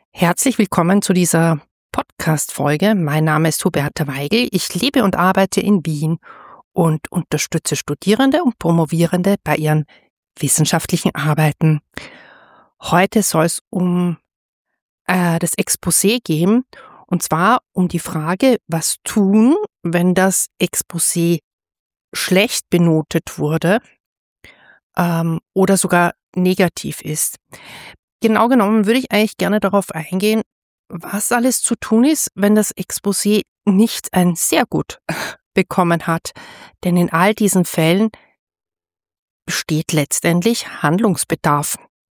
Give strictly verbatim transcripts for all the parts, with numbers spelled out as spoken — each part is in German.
Herzlich willkommen zu dieser Podcast-Folge. Mein Name ist Huberta Weigel. Ich lebe und arbeite in Wien und unterstütze Studierende und Promovierende bei ihren wissenschaftlichen Arbeiten. Heute soll es um äh, das Exposé gehen, und zwar um die Frage, was tun, wenn das Exposé schlecht benotet wurde ähm, oder sogar negativ ist. Genau genommen würde ich eigentlich gerne darauf eingehen, was alles zu tun ist, wenn das Exposé nicht ein sehr gut bekommen hat. Denn in all diesen Fällen besteht letztendlich Handlungsbedarf.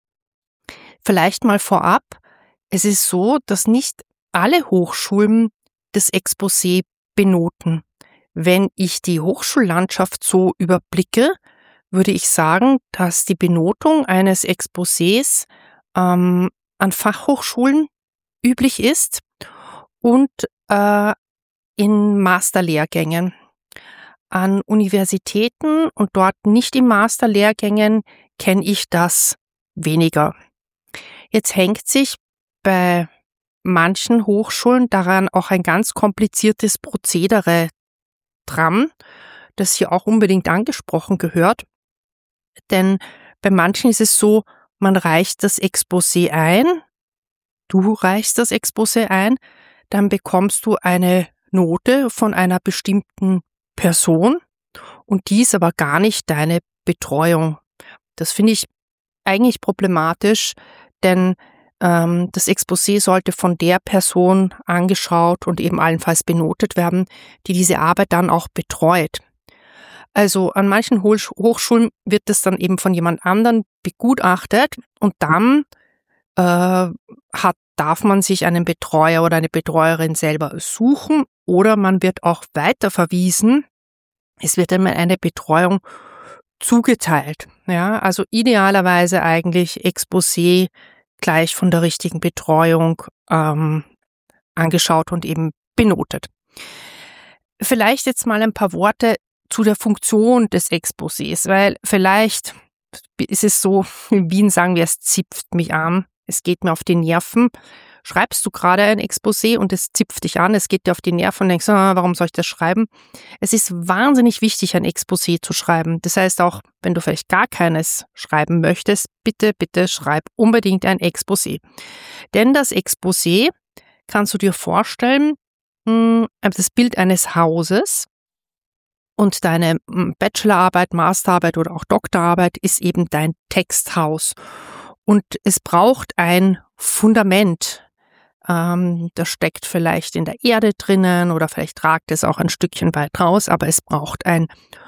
Vielleicht mal vorab, es ist so, dass nicht alle Hochschulen das Exposé benoten. Wenn ich die Hochschullandschaft so überblicke, würde ich sagen, dass die Benotung eines Exposés ähm, an Fachhochschulen üblich ist und äh, in Masterlehrgängen. An Universitäten und dort nicht in Masterlehrgängen kenne ich das weniger. Jetzt hängt sich bei manchen Hochschulen daran auch ein ganz kompliziertes Prozedere dran, das hier auch unbedingt angesprochen gehört. Denn bei manchen ist es so, man reicht das Exposé ein, du reichst das Exposé ein, dann bekommst du eine Note von einer bestimmten Person und die ist aber gar nicht deine Betreuung. Das finde ich eigentlich problematisch, denn ähm, das Exposé sollte von der Person angeschaut und eben allenfalls benotet werden, die diese Arbeit dann auch betreut. Also an manchen Hochschulen wird das dann eben von jemand anderem begutachtet und dann äh, hat, darf man sich einen Betreuer oder eine Betreuerin selber suchen oder man wird auch weiterverwiesen. Es wird einmal eine Betreuung zugeteilt. Ja, also idealerweise eigentlich Exposé gleich von der richtigen Betreuung ähm, angeschaut und eben benotet. Vielleicht jetzt mal ein paar Worte zu der Funktion des Exposés, weil vielleicht ist es so, in Wien sagen wir, es zipft mich an, es geht mir auf die Nerven. Schreibst du gerade ein Exposé und es zipft dich an, es geht dir auf die Nerven und denkst, ah, warum soll ich das schreiben? Es ist wahnsinnig wichtig, ein Exposé zu schreiben. Das heißt auch, wenn du vielleicht gar keines schreiben möchtest, bitte, bitte schreib unbedingt ein Exposé. Denn das Exposé kannst du dir vorstellen, das Bild eines Hauses. Und deine Bachelorarbeit, Masterarbeit oder auch Doktorarbeit ist eben dein Texthaus. Und es braucht ein Fundament. Ähm, das steckt vielleicht in der Erde drinnen oder vielleicht ragt es auch ein Stückchen weit raus, aber es braucht ein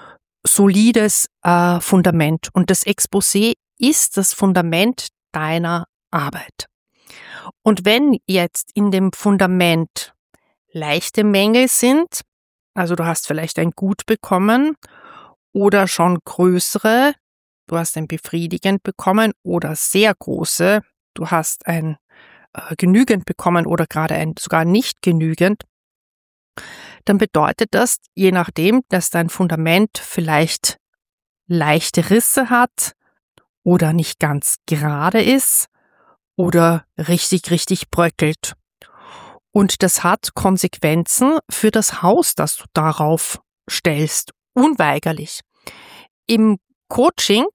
solides äh, Fundament. Und das Exposé ist das Fundament deiner Arbeit. Und wenn jetzt in dem Fundament leichte Mängel sind, also du hast vielleicht ein Gut bekommen oder schon größere, du hast ein befriedigend bekommen oder sehr große, du hast ein äh, genügend bekommen oder gerade ein sogar nicht genügend, dann bedeutet das, je nachdem, dass dein Fundament vielleicht leichte Risse hat oder nicht ganz gerade ist oder richtig, richtig bröckelt. Und das hat Konsequenzen für das Haus, das du darauf stellst. Unweigerlich. Im Coaching,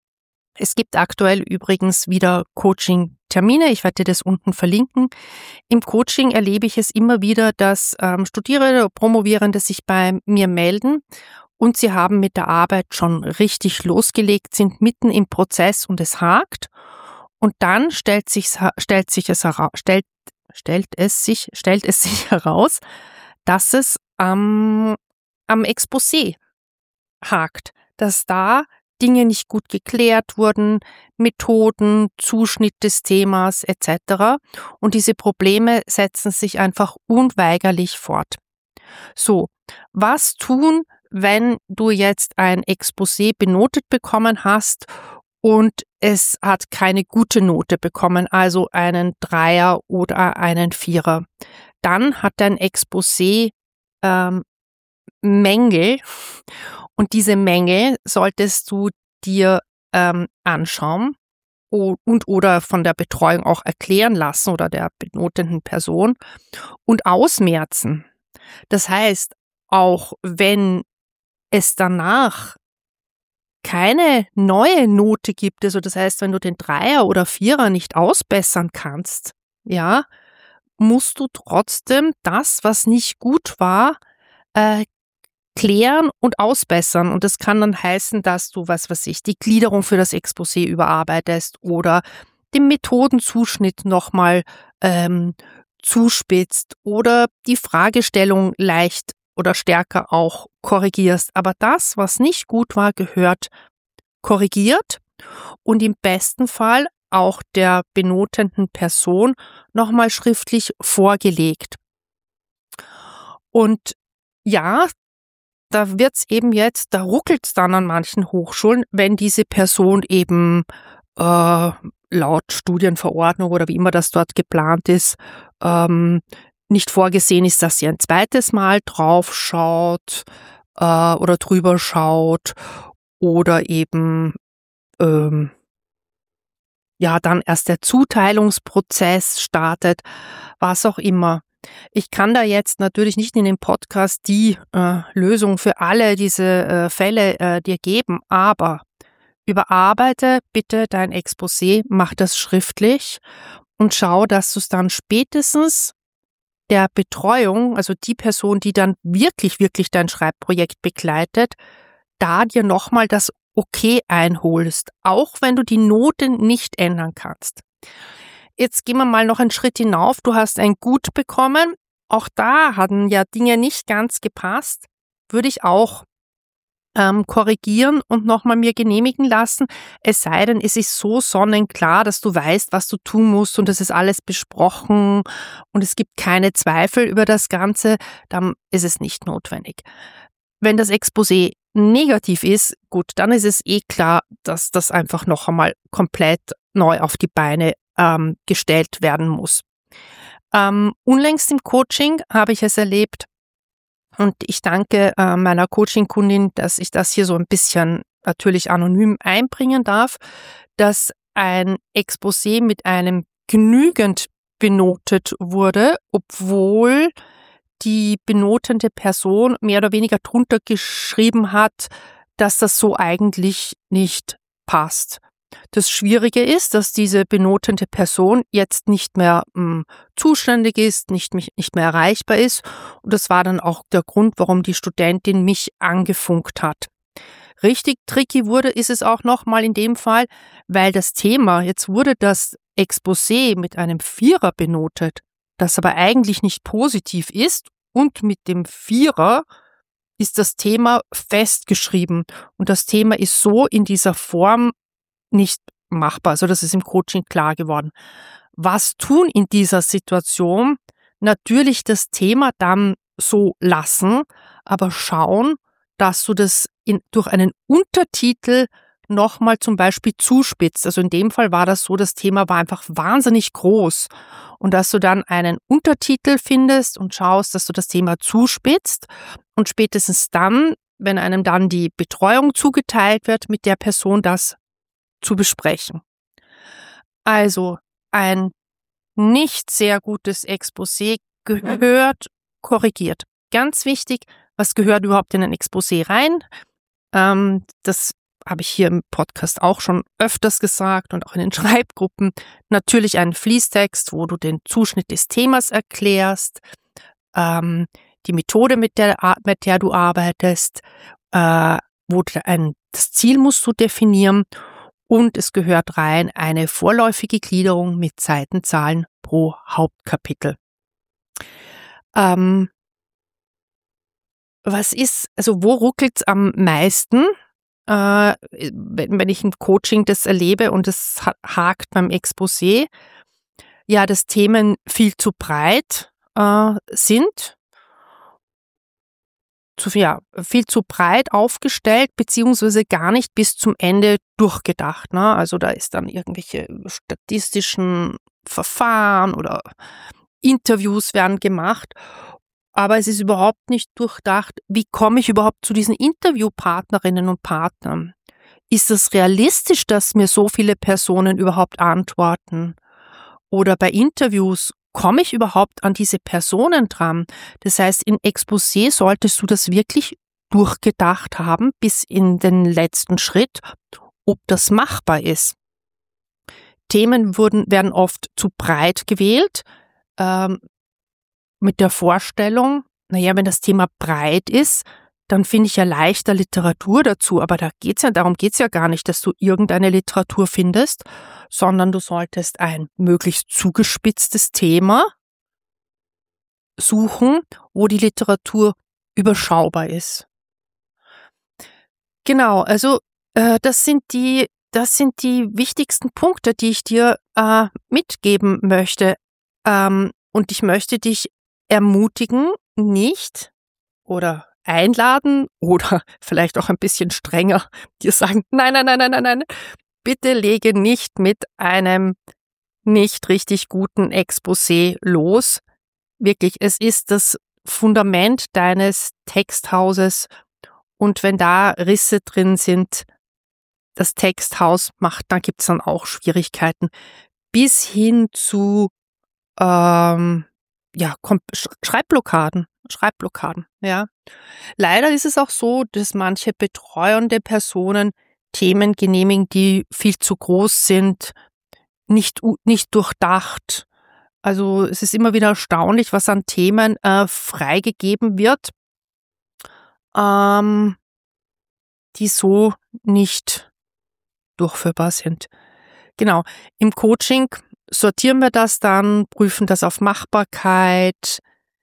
es gibt aktuell übrigens wieder Coaching-Termine, ich werde dir das unten verlinken. Im Coaching erlebe ich es immer wieder, dass ähm, Studierende oder Promovierende sich bei mir melden und sie haben mit der Arbeit schon richtig losgelegt, sind mitten im Prozess und es hakt. Und dann stellt sich, stellt sich es heraus, stellt stellt es sich, stellt es sich heraus, dass es am, am Exposé hakt, dass da Dinge nicht gut geklärt wurden, Methoden, Zuschnitt des Themas et cetera. Und diese Probleme setzen sich einfach unweigerlich fort. So, was tun, wenn du jetzt ein Exposé benotet bekommen hast und es hat keine gute Note bekommen, also einen Dreier oder einen Vierer? Dann hat dein Exposé ähm, Mängel und diese Mängel solltest du dir ähm, anschauen und oder von der Betreuung auch erklären lassen oder der benotenden Person und ausmerzen. Das heißt, auch wenn es danach keine neue Note gibt, also das heißt, wenn du den Dreier oder Vierer nicht ausbessern kannst, ja, musst du trotzdem das, was nicht gut war, äh, klären und ausbessern. Und das kann dann heißen, dass du, was weiß ich, die Gliederung für das Exposé überarbeitest oder den Methodenzuschnitt nochmal ähm, zuspitzt oder die Fragestellung leicht oder stärker auch korrigierst. Aber das, was nicht gut war, gehört korrigiert und im besten Fall auch der benotenden Person nochmal schriftlich vorgelegt. Und ja, da wird's eben jetzt, da ruckelt's dann an manchen Hochschulen, wenn diese Person eben äh, laut Studienverordnung oder wie immer das dort geplant ist, ähm, nicht vorgesehen ist, dass sie ein zweites Mal drauf schaut äh, oder drüber schaut oder eben ähm, ja dann erst der Zuteilungsprozess startet, was auch immer. Ich kann da jetzt natürlich nicht in dem Podcast die äh, Lösung für alle diese äh, Fälle äh, dir geben, aber überarbeite bitte dein Exposé, mach das schriftlich und schau, dass du es dann spätestens der Betreuung, also die Person, die dann wirklich, wirklich dein Schreibprojekt begleitet, da dir nochmal das Okay einholst, auch wenn du die Noten nicht ändern kannst. Jetzt gehen wir mal noch einen Schritt hinauf. Du hast ein Gut bekommen. Auch da hatten ja Dinge nicht ganz gepasst. Würde ich auch ähm, korrigieren und nochmal mir genehmigen lassen. Es sei denn, es ist so sonnenklar, dass du weißt, was du tun musst und das ist alles besprochen und es gibt keine Zweifel über das Ganze, dann ist es nicht notwendig. Wenn das Exposé negativ ist, gut, dann ist es eh klar, dass das einfach noch einmal komplett neu auf die Beine ähm, gestellt werden muss. Ähm, unlängst im Coaching habe ich es erlebt und ich danke äh, meiner Coaching-Kundin, dass ich das hier so ein bisschen natürlich anonym einbringen darf, dass ein Exposé mit einem genügend benotet wurde, obwohl die benotende Person mehr oder weniger drunter geschrieben hat, dass das so eigentlich nicht passt. Das Schwierige ist, dass diese benotende Person jetzt nicht mehr mh, zuständig ist, nicht, nicht mehr erreichbar ist. Und das war dann auch der Grund, warum die Studentin mich angefunkt hat. Richtig tricky wurde, ist es auch nochmal in dem Fall, weil das Thema, jetzt wurde das Exposé mit einem Vierer benotet, das aber eigentlich nicht positiv ist und mit dem Vierer ist das Thema festgeschrieben und das Thema ist so in dieser Form nicht machbar. Also das ist im Coaching klar geworden. Was tun in dieser Situation? Natürlich das Thema dann so lassen, aber schauen, dass du das in, durch einen Untertitel nochmal zum Beispiel zuspitzt. Also in dem Fall war das so, das Thema war einfach wahnsinnig groß. Und dass du dann einen Untertitel findest und schaust, dass du das Thema zuspitzt und spätestens dann, wenn einem dann die Betreuung zugeteilt wird, mit der Person das zu besprechen. Also ein nicht sehr gutes Exposé gehört korrigiert. Ganz wichtig, was gehört überhaupt in ein Exposé rein? Ähm, das habe ich hier im Podcast auch schon öfters gesagt und auch in den Schreibgruppen. Natürlich einen Fließtext, wo du den Zuschnitt des Themas erklärst, ähm, die Methode, mit der, mit der du arbeitest, äh, wo ein, das Ziel musst du definieren und es gehört rein eine vorläufige Gliederung mit Seitenzahlen pro Hauptkapitel. Ähm, was ist, also wo ruckelt's am meisten? Äh, wenn, wenn ich im Coaching das erlebe und es hakt beim Exposé, ja, dass Themen viel zu breit äh, sind, zu, ja, viel zu breit aufgestellt, beziehungsweise gar nicht bis zum Ende durchgedacht. Ne? Also da ist dann irgendwelche statistischen Verfahren oder Interviews werden gemacht, aber es ist überhaupt nicht durchdacht, wie komme ich überhaupt zu diesen Interviewpartnerinnen und Partnern. ist es realistisch, dass mir so viele Personen überhaupt antworten? Oder bei Interviews, komme ich überhaupt an diese Personen dran? Das heißt, im Exposé solltest du das wirklich durchgedacht haben bis in den letzten Schritt, ob das machbar ist. Themen wurden, werden oft zu breit gewählt, ähm, mit der Vorstellung, naja, wenn das Thema breit ist, dann finde ich ja leichter Literatur dazu, aber da geht's ja, darum geht's ja gar nicht, dass du irgendeine Literatur findest, sondern du solltest ein möglichst zugespitztes Thema suchen, wo die Literatur überschaubar ist. Genau, also äh, das sind die, das sind die wichtigsten Punkte, die ich dir äh, mitgeben möchte. Ähm, und ich möchte dich ermutigen, nicht oder einladen oder vielleicht auch ein bisschen strenger dir sagen, nein, nein, nein, nein, nein, nein, bitte lege nicht mit einem nicht richtig guten Exposé los. Wirklich, es ist das Fundament deines Texthauses und wenn da Risse drin sind, das Texthaus macht, dann gibt's dann auch Schwierigkeiten. Bis hin zu ähm, ja, Schreibblockaden, Schreibblockaden, ja. Leider ist es auch so, dass manche betreuende Personen Themen genehmigen, die viel zu groß sind, nicht, nicht durchdacht. Also es ist immer wieder erstaunlich, was an Themen äh, freigegeben wird, ähm, die so nicht durchführbar sind. Genau, im Coaching sortieren wir das dann, prüfen das auf Machbarkeit.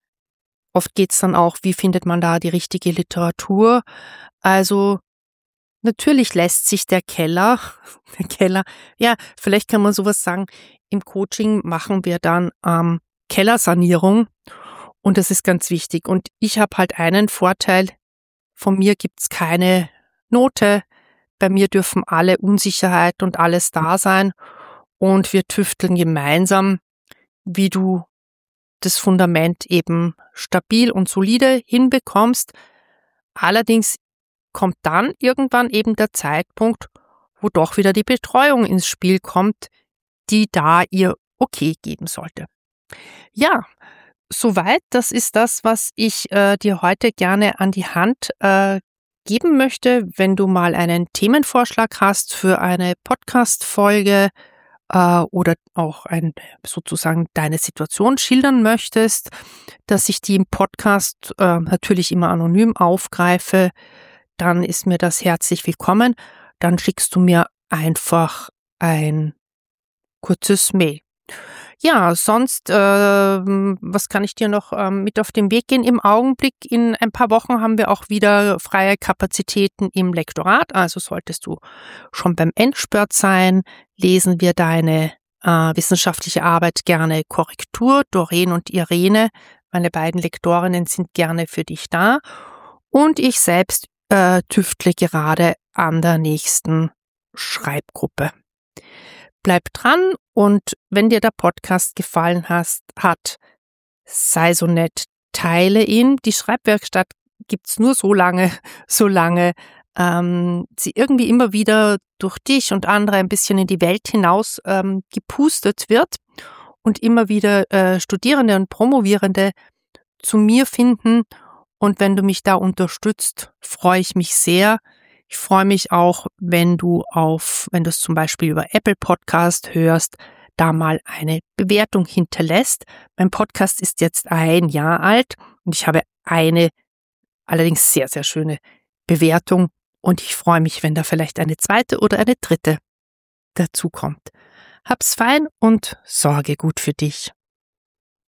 Oft geht's dann auch, wie findet man da die richtige Literatur. Also natürlich lässt sich der Keller, der Keller, ja, vielleicht kann man sowas sagen, im Coaching machen wir dann ähm, Kellersanierung und das ist ganz wichtig. Und ich habe halt einen Vorteil, von mir gibt's keine Note, bei mir dürfen alle Unsicherheit und alles da sein und wir tüfteln gemeinsam, wie du das Fundament eben stabil und solide hinbekommst. Allerdings kommt dann irgendwann eben der Zeitpunkt, wo doch wieder die Betreuung ins Spiel kommt, die da ihr Okay geben sollte. Ja, soweit. Das ist das, was ich äh, dir heute gerne an die Hand äh, geben möchte. Wenn du mal einen Themenvorschlag hast für eine Podcast-Folge äh, oder auch ein, sozusagen deine Situation schildern möchtest, dass ich die im Podcast äh, natürlich immer anonym aufgreife, dann ist mir das herzlich willkommen. Dann schickst du mir einfach ein kurzes Mail. Ja, sonst, äh, was kann ich dir noch ähm, mit auf den Weg gehen? Im Augenblick, in ein paar Wochen haben wir auch wieder freie Kapazitäten im Lektorat. Also solltest du schon beim Endspurt sein, lesen wir deine äh, wissenschaftliche Arbeit gerne Korrektur. Doreen und Irene, meine beiden Lektorinnen, sind gerne für dich da. Und ich selbst äh, tüftle gerade an der nächsten Schreibgruppe. Bleib dran und wenn dir der Podcast gefallen hast, hat, sei so nett, teile ihn. Die Schreibwerkstatt gibt's nur so lange, solange ähm, sie irgendwie immer wieder durch dich und andere ein bisschen in die Welt hinaus ähm, gepustet wird und immer wieder äh, Studierende und Promovierende zu mir finden. Und wenn du mich da unterstützt, freue ich mich sehr. Ich freue mich auch, wenn du auf, wenn du es zum Beispiel über Apple Podcast hörst, da mal eine Bewertung hinterlässt. Mein Podcast ist jetzt ein Jahr alt und ich habe eine allerdings sehr, sehr schöne Bewertung und ich freue mich, wenn da vielleicht eine zweite oder eine dritte dazukommt. Hab's fein und sorge gut für dich.